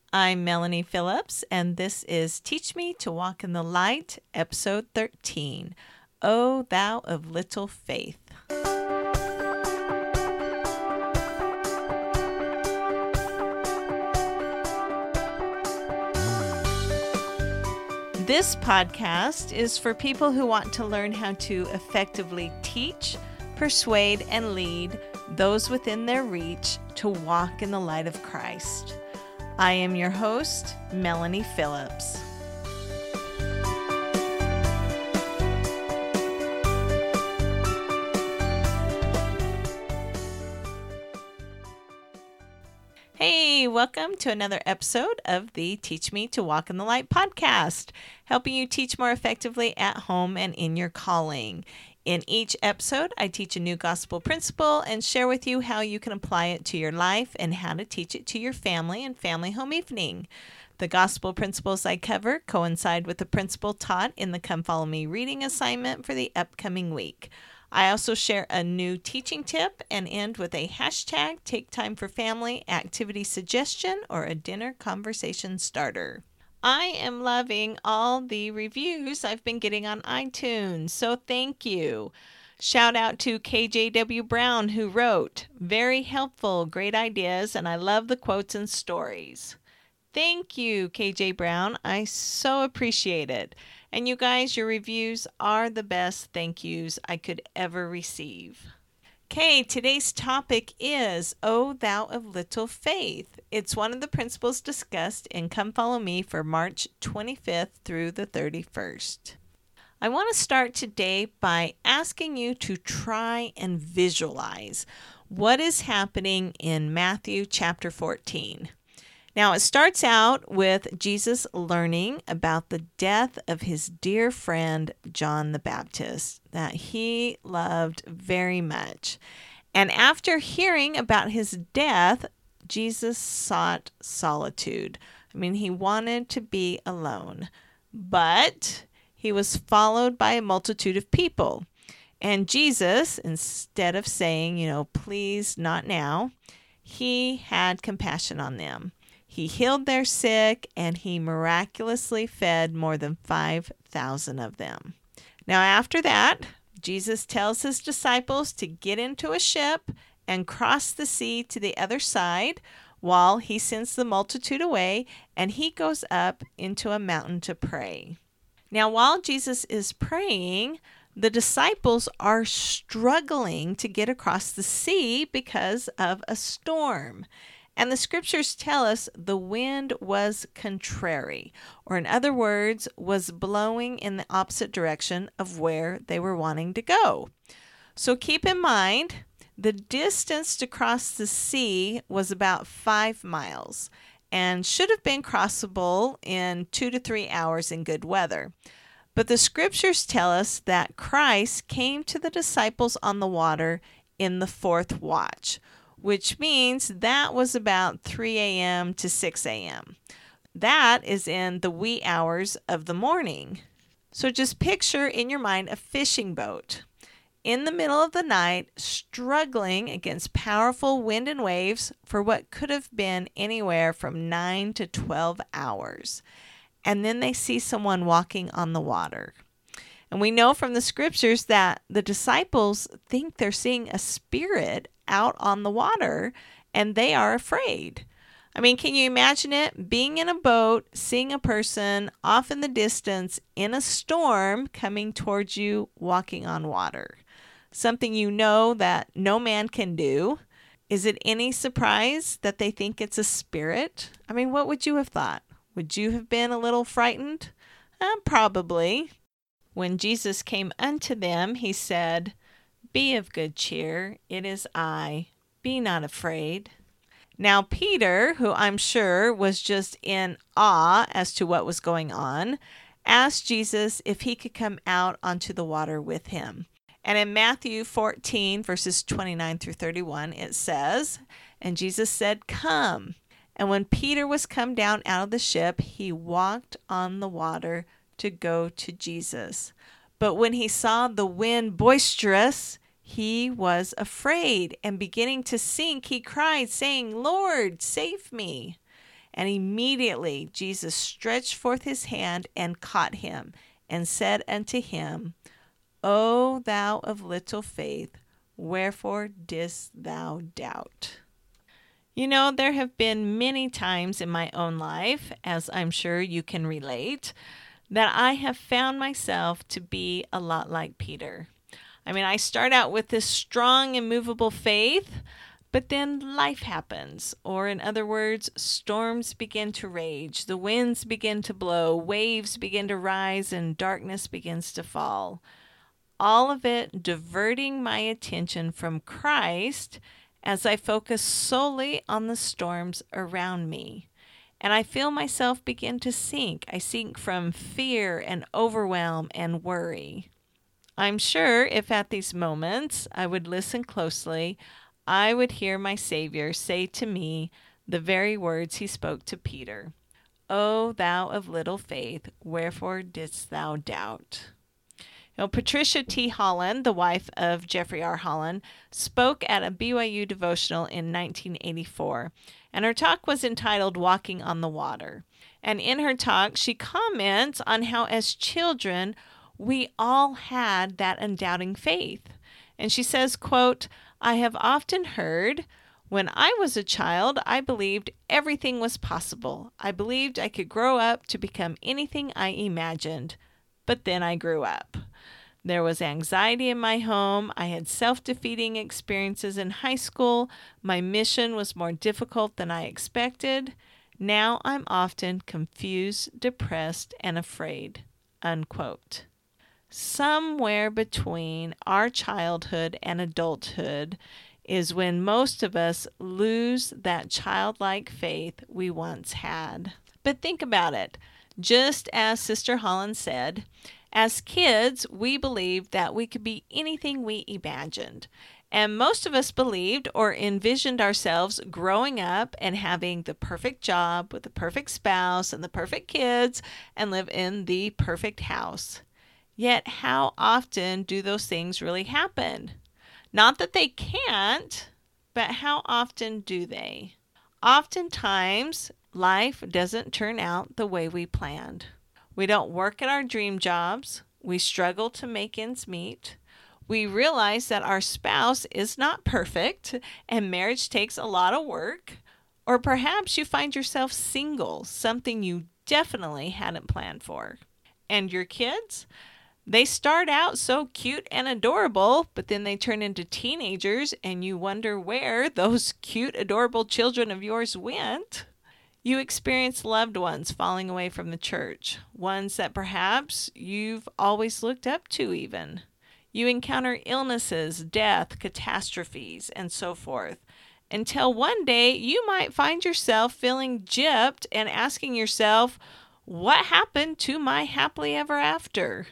I'm Melanie Phillips, and this is Teach Me to Walk in the Light, Episode 13, O Thou of Little Faith. This podcast is for people who want to learn how to effectively teach, persuade, and lead those within their reach to walk in the light of Christ. I am your host, Melanie Phillips. Hey, welcome to another episode of the Teach Me to Walk in the Light podcast, helping you teach more effectively at home and in your calling. In each episode, I teach a new gospel principle and share with you how you can apply it to your life and how to teach it to your family and family home evening. The gospel principles I cover coincide with the principle taught in the Come Follow Me reading assignment for the upcoming week. I also share a new teaching tip and end with a hashtag Take Time for Family activity suggestion or a dinner conversation starter. I am loving all the reviews I've been getting on iTunes, so thank you. Shout out to KJW Brown who wrote, "Very helpful, great ideas, and I love the quotes and stories." Thank you, KJ Brown. I so appreciate it. And you guys, your reviews are the best thank yous I could ever receive. Okay, today's topic is, O Thou of Little Faith. It's one of the principles discussed in Come Follow Me for March 25th through the 31st. I want to start today by asking you to try and visualize what is happening in Matthew chapter 14. Now, it starts out with Jesus learning about the death of his dear friend, John the Baptist, that he loved very much. And after hearing about his death, Jesus sought solitude. He wanted to be alone. But he was followed by a multitude of people. And Jesus, instead of saying, please, not now, he had compassion on them. He healed their sick, and he miraculously fed more than 5,000 of them. Now, after that, Jesus tells his disciples to get into a ship and cross the sea to the other side while he sends the multitude away, and he goes up into a mountain to pray. Now, while Jesus is praying, the disciples are struggling to get across the sea because of a storm. And the scriptures tell us the wind was contrary, or in other words, was blowing in the opposite direction of where they were wanting to go. So keep in mind, the distance to cross the sea was about 5 miles and should have been crossable in 2 to 3 hours in good weather. But the scriptures tell us that Christ came to the disciples on the water in the 4th watch, which means that was about 3 a.m. to 6 a.m. That is in the wee hours of the morning. So just picture in your mind a fishing boat in the middle of the night, struggling against powerful wind and waves for what could have been anywhere from 9 to 12 hours. And then they see someone walking on the water. And we know from the scriptures that the disciples think they're seeing a spirit out on the water, and they are afraid. Can you imagine it? Being in a boat, seeing a person off in the distance in a storm coming towards you, walking on water. Something that no man can do. Is it any surprise that they think it's a spirit? What would you have thought? Would you have been a little frightened? Probably. When Jesus came unto them, he said, "Be of good cheer, it is I, be not afraid." Now Peter, who I'm sure was just in awe as to what was going on, asked Jesus if he could come out onto the water with him. And in Matthew 14, verses 29 through 31, it says, "And Jesus said, 'Come.' And when Peter was come down out of the ship, he walked on the water to go to Jesus. But when he saw the wind boisterous, he was afraid, and beginning to sink, he cried, saying, 'Lord, save me.' And immediately Jesus stretched forth his hand and caught him, and said unto him, O thou of little faith, wherefore didst thou doubt? You know, there have been many times in my own life, as I'm sure you can relate, that I have found myself to be a lot like Peter. I mean, I start out with this strong, immovable faith, but then life happens, or in other words, storms begin to rage, the winds begin to blow, waves begin to rise, and darkness begins to fall. All of it diverting my attention from Christ as I focus solely on the storms around me. And I feel myself begin to sink. I sink from fear and overwhelm and worry. I'm sure if at these moments I would listen closely, I would hear my Savior say to me the very words he spoke to Peter. O thou of little faith, wherefore didst thou doubt? You know, Patricia T. Holland, the wife of Jeffrey R. Holland, spoke at a BYU devotional in 1984, and her talk was entitled Walking on the Water. And in her talk, she comments on how as children, we all had that undoubting faith. And she says, quote, I have often heard, when I was a child, I believed everything was possible. I believed I could grow up to become anything I imagined. But then I grew up. There was anxiety in my home. I had self-defeating experiences in high school. My mission was more difficult than I expected. Now I'm often confused, depressed, and afraid. Unquote. Somewhere between our childhood and adulthood is when most of us lose that childlike faith we once had. But think about it. Just as Sister Holland said, as kids, we believed that we could be anything we imagined. And most of us believed or envisioned ourselves growing up and having the perfect job with the perfect spouse and the perfect kids and live in the perfect house. Yet, how often do those things really happen? Not that they can't, but how often do they? Oftentimes, life doesn't turn out the way we planned. We don't work at our dream jobs. We struggle to make ends meet. We realize that our spouse is not perfect and marriage takes a lot of work. Or perhaps you find yourself single, something you definitely hadn't planned for. And your kids? They start out so cute and adorable, but then they turn into teenagers and you wonder where those cute, adorable children of yours went. You experience loved ones falling away from the church, ones that perhaps you've always looked up to even. You encounter illnesses, death, catastrophes, and so forth, until one day you might find yourself feeling gypped and asking yourself, what happened to my happily ever after?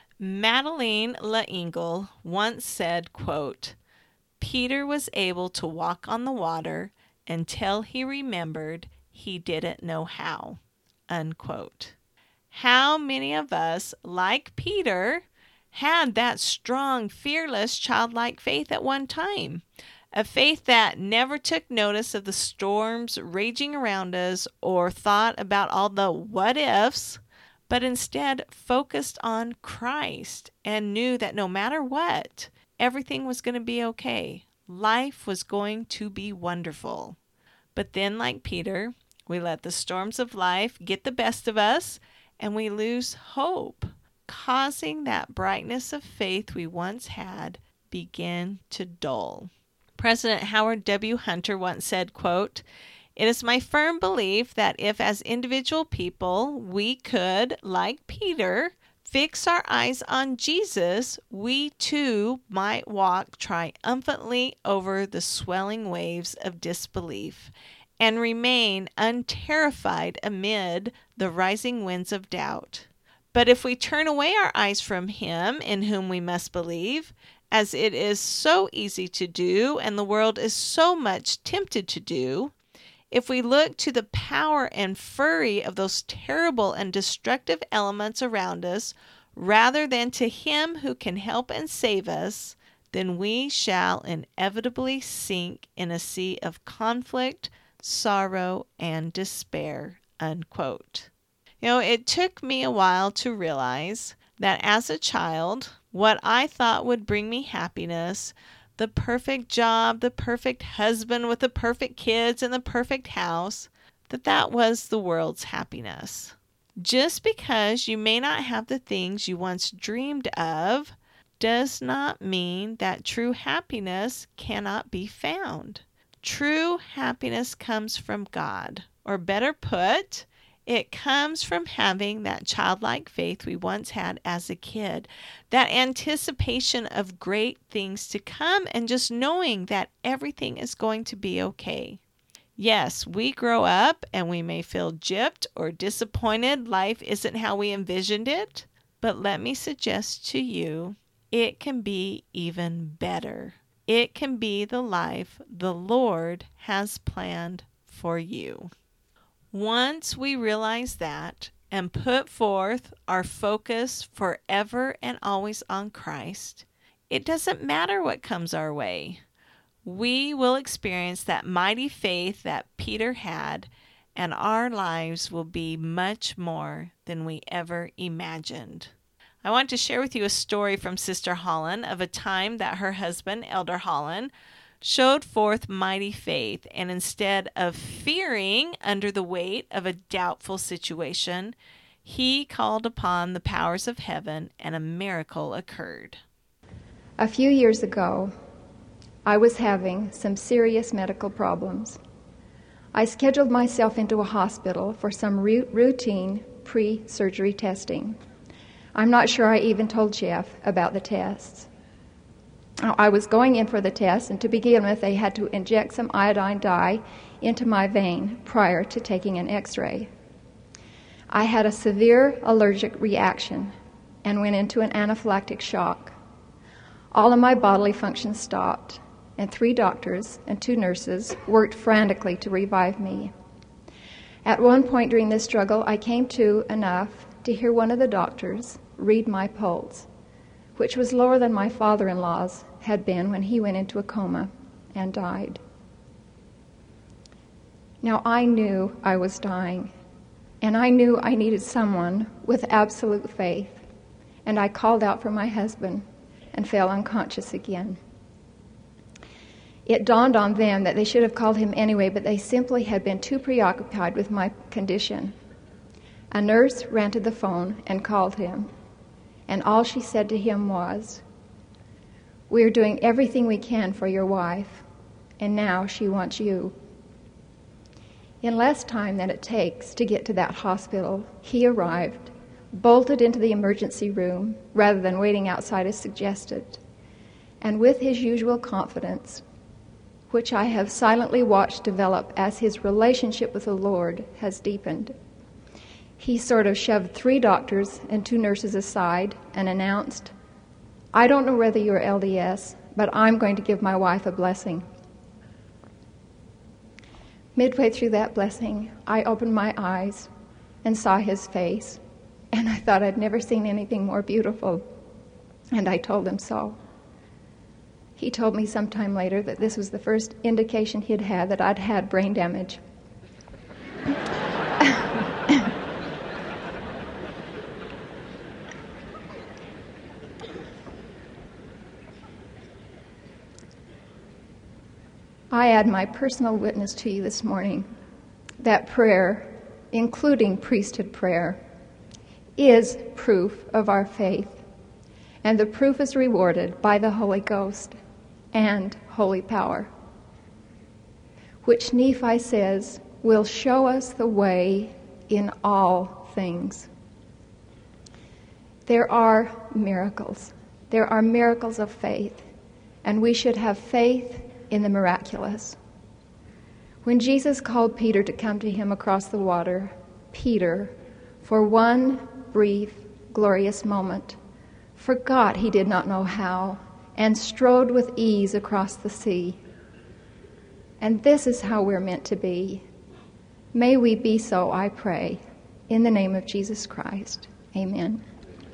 Madeleine L'Engle once said, quote, Peter was able to walk on the water until he remembered he didn't know how, unquote. How many of us, like Peter, had that strong, fearless, childlike faith at one time? A faith that never took notice of the storms raging around us or thought about all the what ifs, but instead focused on Christ and knew that no matter what, everything was going to be okay. Life was going to be wonderful. But then, like Peter, we let the storms of life get the best of us and we lose hope, causing that brightness of faith we once had begin to dull. President Howard W. Hunter once said, quote, It is my firm belief that if as individual people we could, like Peter, fix our eyes on Jesus, we too might walk triumphantly over the swelling waves of disbelief and remain unterrified amid the rising winds of doubt. But if we turn away our eyes from him in whom we must believe, as it is so easy to do and the world is so much tempted to do, if we look to the power and fury of those terrible and destructive elements around us, rather than to him who can help and save us, then we shall inevitably sink in a sea of conflict, sorrow, and despair, unquote. It took me a while to realize that as a child, what I thought would bring me happiness, the perfect job, the perfect husband with the perfect kids and the perfect house, that was the world's happiness. Just because you may not have the things you once dreamed of does not mean that true happiness cannot be found. True happiness comes from God, or better put, it comes from having that childlike faith we once had as a kid, that anticipation of great things to come, and just knowing that everything is going to be okay. Yes, we grow up and we may feel gypped or disappointed life isn't how we envisioned it, but let me suggest to you, it can be even better. It can be the life the Lord has planned for you. Once we realize that and put forth our focus forever and always on Christ, it doesn't matter what comes our way. We will experience that mighty faith that Peter had, and our lives will be much more than we ever imagined. I want to share with you a story from Sister Holland of a time that her husband, Elder Holland, showed forth mighty faith, and instead of fearing under the weight of a doubtful situation, he called upon the powers of heaven, and a miracle occurred. A few years ago, I was having some serious medical problems. I scheduled myself into a hospital for some routine pre-surgery testing. I'm not sure I even told Jeff about the tests. I was going in for the test, and to begin with, they had to inject some iodine dye into my vein prior to taking an x-ray. I had a severe allergic reaction and went into an anaphylactic shock. All of my bodily functions stopped, and 3 doctors and 2 nurses worked frantically to revive me. At one point during this struggle, I came to enough to hear one of the doctors read my pulse, which was lower than my father-in-law's had been when he went into a coma and died. Now, I knew I was dying, and I knew I needed someone with absolute faith, and I called out for my husband and fell unconscious again. It dawned on them that they should have called him anyway, but they simply had been too preoccupied with my condition. A nurse ran to the phone and called him, and all she said to him was, "We are doing everything we can for your wife, and now she wants you." In less time than it takes to get to that hospital, he arrived, bolted into the emergency room rather than waiting outside as suggested, and with his usual confidence, which I have silently watched develop as his relationship with the Lord has deepened, he sort of shoved 3 doctors and 2 nurses aside and announced, "I don't know whether you're LDS, but I'm going to give my wife a blessing." Midway through that blessing, I opened my eyes and saw his face, and I thought I'd never seen anything more beautiful, and I told him so. He told me sometime later that this was the first indication he'd had that I'd had brain damage. I add my personal witness to you this morning that prayer, including priesthood prayer, is proof of our faith, and the proof is rewarded by the Holy Ghost and holy power, which Nephi says will show us the way in all things. There are miracles. There are miracles of faith, and we should have faith in the miraculous. When Jesus called Peter to come to him across the water, Peter, for one brief, glorious moment, forgot he did not know how and strode with ease across the sea. And this is how we're meant to be. May we be so, I pray, in the name of Jesus Christ. Amen.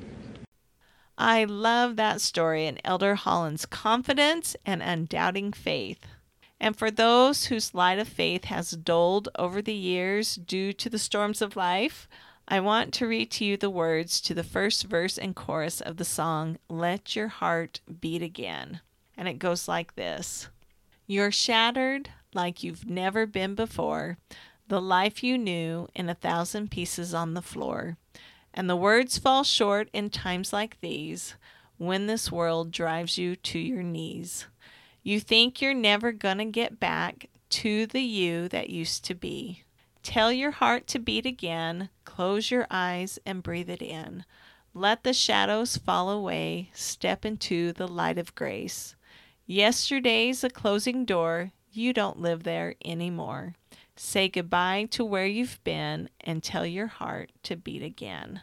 I love that story and Elder Holland's confidence and undoubting faith. And for those whose light of faith has dulled over the years due to the storms of life, I want to read to you the words to the first verse and chorus of the song, Let Your Heart Beat Again. And it goes like this. You're shattered like you've never been before, the life you knew in 1,000 pieces on the floor. And the words fall short in times like these, when this world drives you to your knees. You think you're never gonna get back to the you that used to be. Tell your heart to beat again, close your eyes and breathe it in. Let the shadows fall away, step into the light of grace. Yesterday's a closing door, you don't live there anymore. Say goodbye to where you've been and tell your heart to beat again.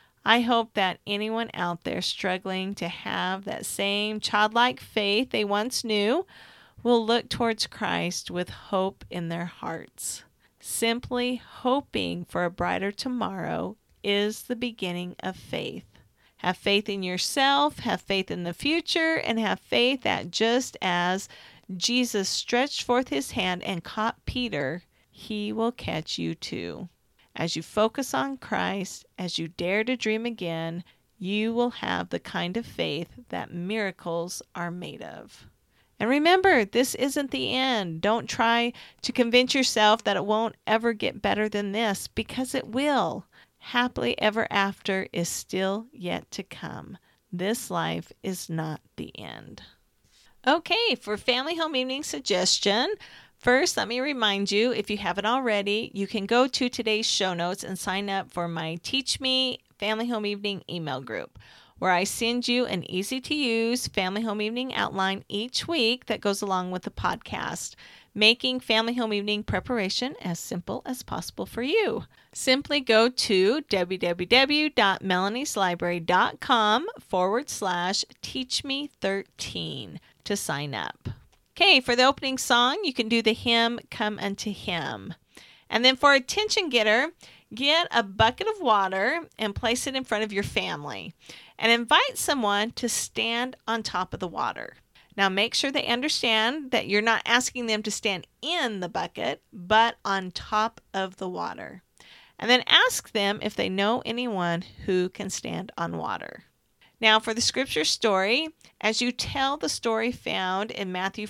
I hope that anyone out there struggling to have that same childlike faith they once knew will look towards Christ with hope in their hearts. Simply hoping for a brighter tomorrow is the beginning of faith. Have faith in yourself, have faith in the future, and have faith that just as Jesus stretched forth his hand and caught Peter, he will catch you too. As you focus on Christ, as you dare to dream again, you will have the kind of faith that miracles are made of. And remember, this isn't the end. Don't try to convince yourself that it won't ever get better than this, because it will. Happily ever after is still yet to come. This life is not the end. Okay, for Family Home Evening suggestion, first, let me remind you, if you haven't already, you can go to today's show notes and sign up for my Teach Me Family Home Evening email group, where I send you an easy-to-use Family Home Evening outline each week that goes along with the podcast, making Family Home Evening preparation as simple as possible for you. Simply go to www.melanieslibrary.com/teachme13 to sign up. Okay, for the opening song, you can do the hymn, Come Unto Him. And then for attention getter, get a bucket of water and place it in front of your family. And invite someone to stand on top of the water. Now make sure they understand that you're not asking them to stand in the bucket, but on top of the water. And then ask them if they know anyone who can stand on water. Now for the scripture story, as you tell the story found in Matthew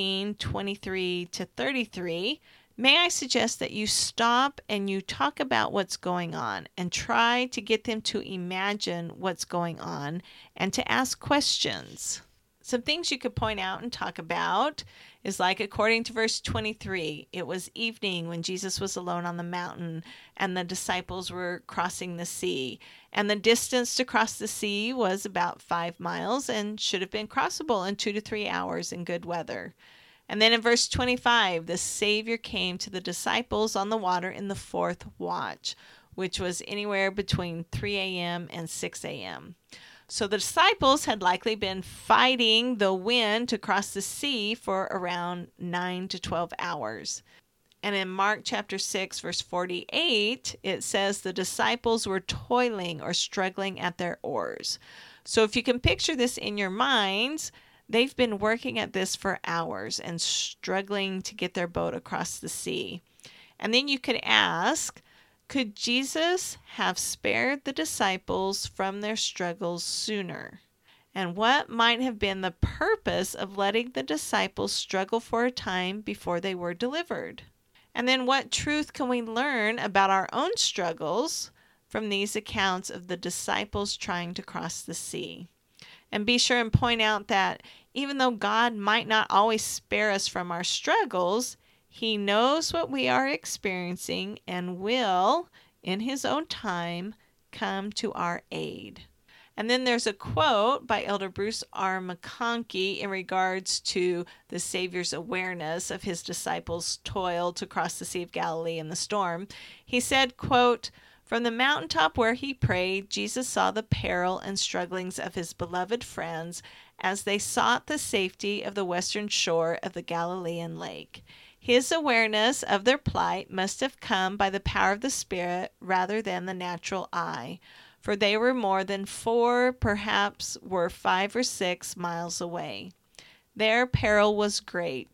14:23-33, may I suggest that you stop and you talk about what's going on and try to get them to imagine what's going on and to ask questions. Some things you could point out and talk about is like, according to verse 23, it was evening when Jesus was alone on the mountain and the disciples were crossing the sea. And the distance to cross the sea was about 5 miles and should have been crossable in 2 to 3 hours in good weather. And then in verse 25, the Savior came to the disciples on the water in the 4th watch, which was anywhere between 3 a.m. and 6 a.m. So the disciples had likely been fighting the wind to cross the sea for around 9 to 12 hours. And in Mark chapter 6, verse 48, it says the disciples were toiling or struggling at their oars. So if you can picture this in your minds, they've been working at this for hours and struggling to get their boat across the sea. And then you could ask, could Jesus have spared the disciples from their struggles sooner? And what might have been the purpose of letting the disciples struggle for a time before they were delivered? And then what truth can we learn about our own struggles from these accounts of the disciples trying to cross the sea? And be sure and point out that even though God might not always spare us from our struggles, He knows what we are experiencing and will, in His own time, come to our aid. And then there's a quote by Elder Bruce R. McConkie in regards to the Savior's awareness of His disciples' toil to cross the Sea of Galilee in the storm. He said, quote, "From the mountaintop where He prayed, Jesus saw the peril and strugglings of His beloved friends as they sought the safety of the western shore of the Galilean lake. His awareness of their plight must have come by the power of the Spirit rather than the natural eye, for they were more than 4, perhaps were 5 or 6 miles away. Their peril was great.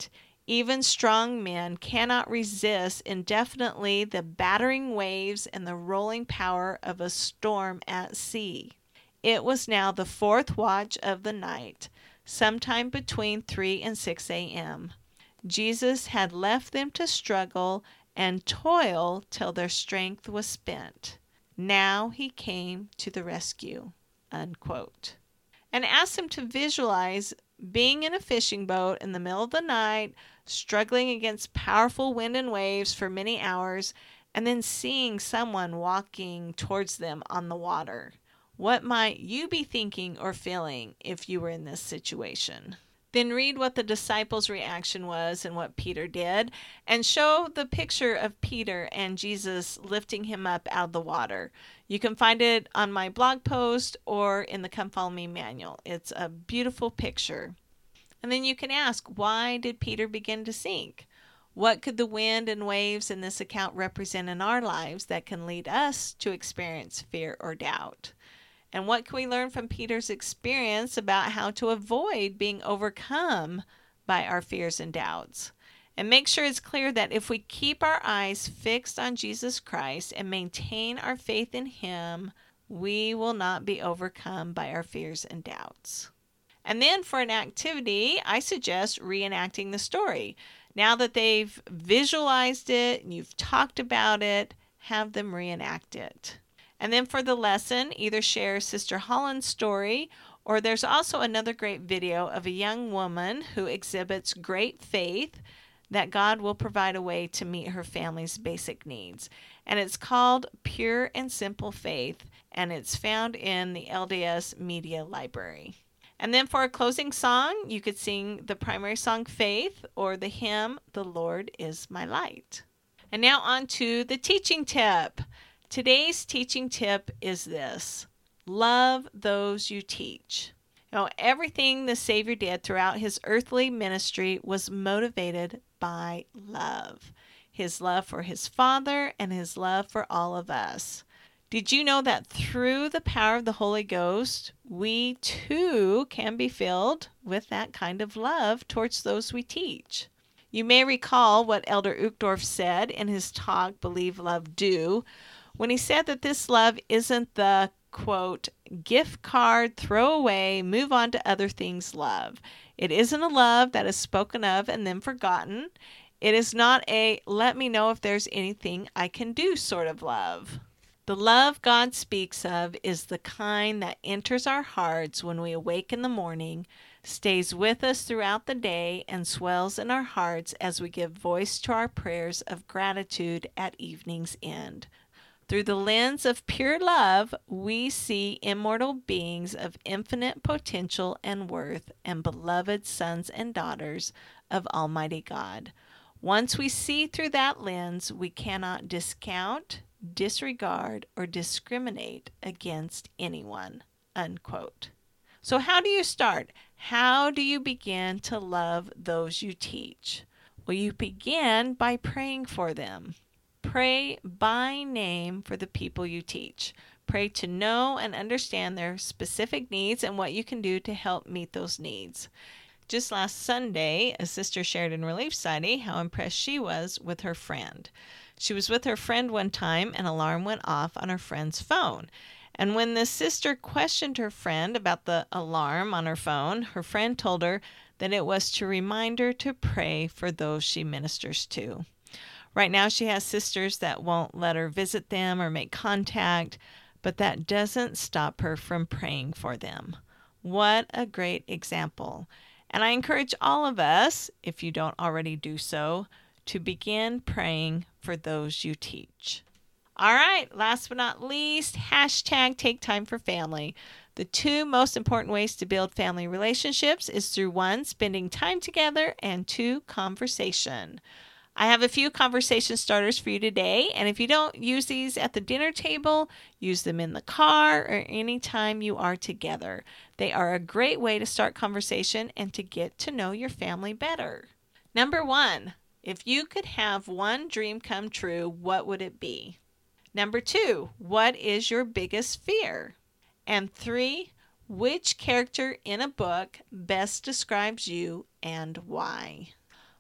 Even strong men cannot resist indefinitely the battering waves and the rolling power of a storm at sea. It was now the fourth watch of the night, sometime between 3 and 6 a.m. Jesus had left them to struggle and toil till their strength was spent. Now he came to the rescue." Unquote. And asked them to visualize being in a fishing boat in the middle of the night, struggling against powerful wind and waves for many hours, and then seeing someone walking towards them on the water. What might you be thinking or feeling if you were in this situation? Then read what the disciples' reaction was and what Peter did, and show the picture of Peter and Jesus lifting him up out of the water. You can find it on my blog post or in the Come Follow Me manual. It's a beautiful picture. And then you can ask, why did Peter begin to sink? What could the wind and waves in this account represent in our lives that can lead us to experience fear or doubt? And what can we learn from Peter's experience about how to avoid being overcome by our fears and doubts? And make sure it's clear that if we keep our eyes fixed on Jesus Christ and maintain our faith in Him, we will not be overcome by our fears and doubts. And then for an activity, I suggest reenacting the story. Now that they've visualized it and you've talked about it, have them reenact it. And then for the lesson, either share Sister Holland's story, or there's also another great video of a young woman who exhibits great faith that God will provide a way to meet her family's basic needs. And it's called Pure and Simple Faith, and it's found in the LDS Media Library. And then for a closing song, you could sing the primary song Faith or the hymn The Lord is My Light. And now on to the teaching tip. Today's teaching tip is this: love those you teach. Everything the Savior did throughout his earthly ministry was motivated by love. His love for his Father and his love for all of us. Did you know that through the power of the Holy Ghost, we too can be filled with that kind of love towards those we teach? You may recall what Elder Uchtdorf said in his talk, Believe, Love, Do, when he said that this love isn't the, quote, gift card, throw away, move on to other things love. It isn't a love that is spoken of and then forgotten. It is not a let me know if there's anything I can do sort of love. The love God speaks of is the kind that enters our hearts when we awake in the morning, stays with us throughout the day, and swells in our hearts as we give voice to our prayers of gratitude at evening's end. Through the lens of pure love, we see immortal beings of infinite potential and worth and beloved sons and daughters of Almighty God. Once we see through that lens, we cannot discount, disregard, or discriminate against anyone. Unquote. So how do you start? How do you begin to love those you teach? Well, you begin by praying for them. Pray by name for the people you teach. Pray to know and understand their specific needs and what you can do to help meet those needs. Just last Sunday, a sister shared in Relief Society how impressed she was with her friend. She was with her friend one time, an alarm went off on her friend's phone. And when the sister questioned her friend about the alarm on her phone, her friend told her that it was to remind her to pray for those she ministers to. Right now, she has sisters that won't let her visit them or make contact, but that doesn't stop her from praying for them. What a great example. And I encourage all of us, if you don't already do so, to begin praying for those you teach. All right, last but not least, hashtag take time for family. The two most important ways to build family relationships is through 1, spending time together, and 2, conversation. I have a few conversation starters for you today, and if you don't use these at the dinner table, use them in the car or any time you are together. They are a great way to start conversation and to get to know your family better. Number 1, if you could have one dream come true, what would it be? Number 2, what is your biggest fear? And 3, which character in a book best describes you and why?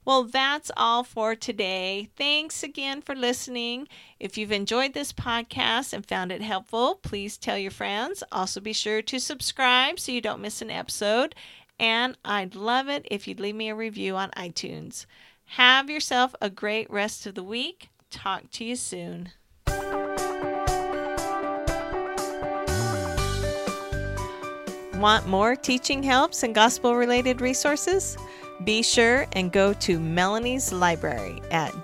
Well, that's all for today. Thanks again for listening. If you've enjoyed this podcast and found it helpful, please tell your friends. Also, be sure to subscribe so you don't miss an episode. And I'd love it if you'd leave me a review on iTunes. Have yourself a great rest of the week. Talk to you soon. Want more teaching helps and gospel-related resources? Be sure and go to Melanie's Library at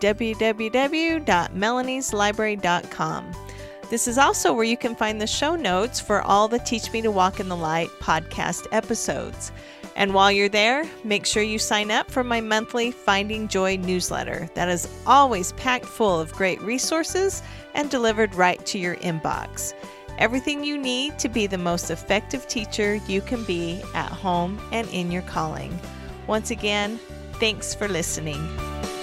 www.melanieslibrary.com. This is also where you can find the show notes for all the Teach Me to Walk in the Light podcast episodes. And while you're there, make sure you sign up for my monthly Finding Joy newsletter that is always packed full of great resources and delivered right to your inbox. Everything you need to be the most effective teacher you can be at home and in your calling. Once again, thanks for listening.